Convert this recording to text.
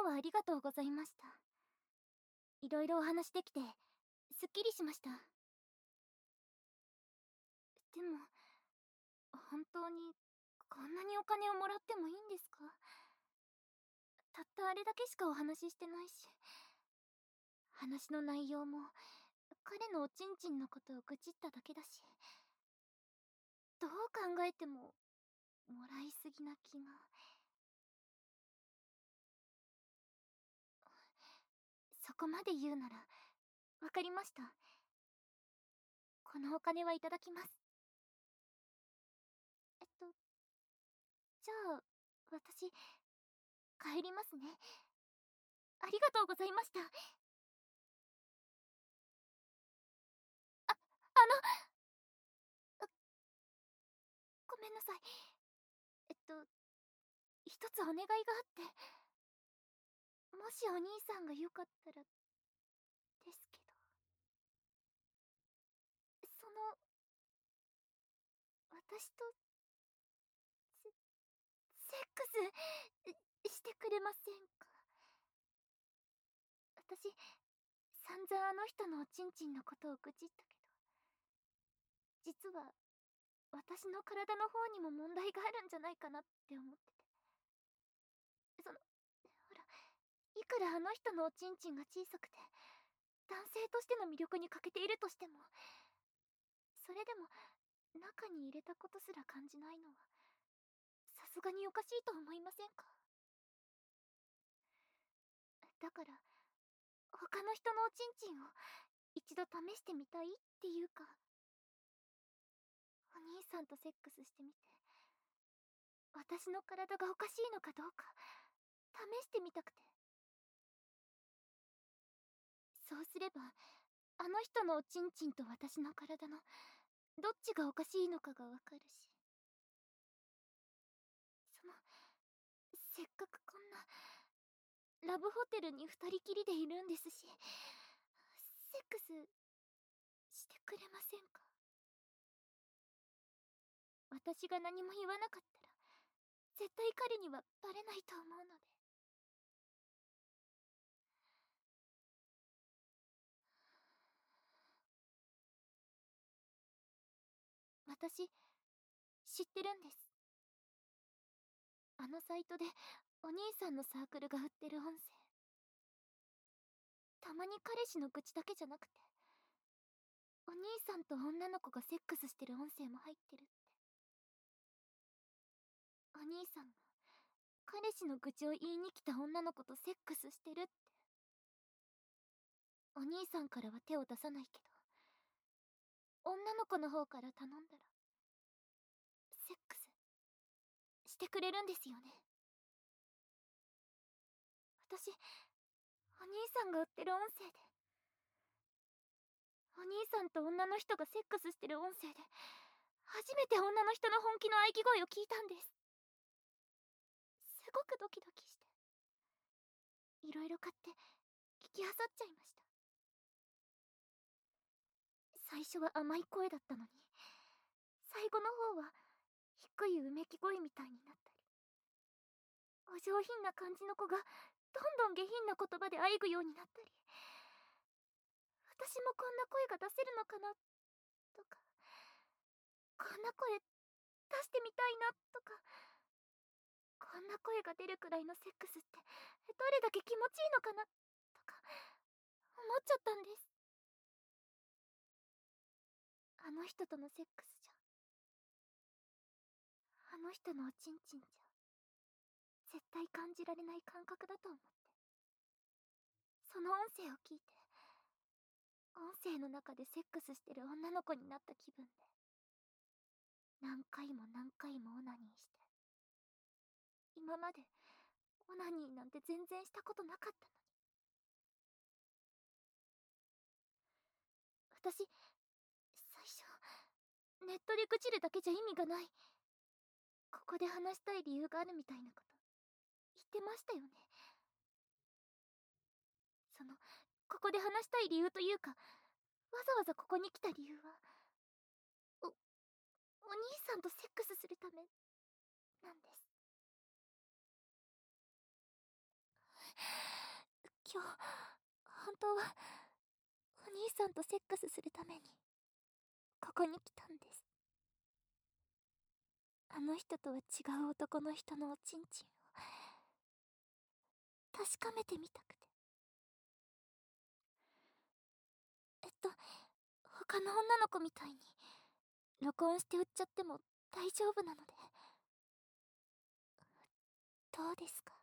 はありがとうございました。いろいろお話できて、すっきりしました。でも、本当に、こんなにお金をもらってもいいんですか？たったあれだけしかお話ししてないし、話の内容も、彼のおちんちんのことを愚痴っただけだし、どう考えても、もらいすぎな気が。そこまで言うなら、わかりました。このお金はいただきます。えっと、じゃあ、私、帰りますね。ありがとうございました。あごめんなさい。えっと、一つお願いがあって、もしお兄さんがよかったら、ですけど、その、私と、セセックス、してくれませんか？私、散々あの人のおちんちんのことを愚痴ったけど、実は、私の体の方にも問題があるんじゃないかなって思ってて。ほら、いくらあの人のおちんちんが小さくて、男性としての魅力に欠けているとしても、それでも、中に入れたことすら感じないのは、さすがにおかしいと思いませんか？だから、他の人のおちんちんを一度試してみたいっていうか、お兄さんとセックスしてみて、私の体がおかしいのかどうか、試してみたくて。そうすれば、あの人のおちんちんと私の体の、どっちがおかしいのかがわかるし。その、せっかくこんな、ラブホテルに二人きりでいるんですし、セックスしてくれませんか？私が何も言わなかったら、絶対彼にはバレないと思うので。私、知ってるんです。あのサイトで、お兄さんのサークルが売ってる音声。たまに彼氏の愚痴だけじゃなくて、お兄さんと女の子がセックスしてる音声も入ってるって。お兄さんが、彼氏の愚痴を言いに来た女の子とセックスしてるって。お兄さんからは手を出さないけど、女の子の方から頼んだら、セックスしてくれるんですよね。私、お兄さんが売ってる音声で、お兄さんと女の人がセックスしてる音声で、初めて女の人の本気の喘ぎ声を聞いたんです。すごくドキドキして、いろいろ買って聞き漁っちゃいました。最初は甘い声だったのに、最後の方は低いうめき声みたいになったり、お上品な感じの子がどんどん下品な言葉で喘ぐようになったり、私もこんな声が出せるのかなとか、こんな声出してみたいなとか、こんな声が出るくらいのセックスってどれだけ気持ちいいのかなとか思っちゃったんです。あの人とのセックスじゃ、あの人のおちんちんじゃ絶対感じられない感覚だと思って、その音声を聞いて、音声の中でセックスしてる女の子になった気分で、何回も何回もオナニーして、今までオナニーなんて全然したことなかったのに。私、最初、ネットで愚痴るだけじゃ意味がない、ここで話したい理由があるみたいなこと言ってましたよね。その、ここで話したい理由というか、わざわざここに来た理由は、お兄さんとセックスするためなんです。 今日本当はお兄さんとセックスするためにここに来たんです。あの人とは違う男の人のおちんちんを確かめてみたくて。他の女の子みたいに録音して売っちゃっても大丈夫なので、どうですか？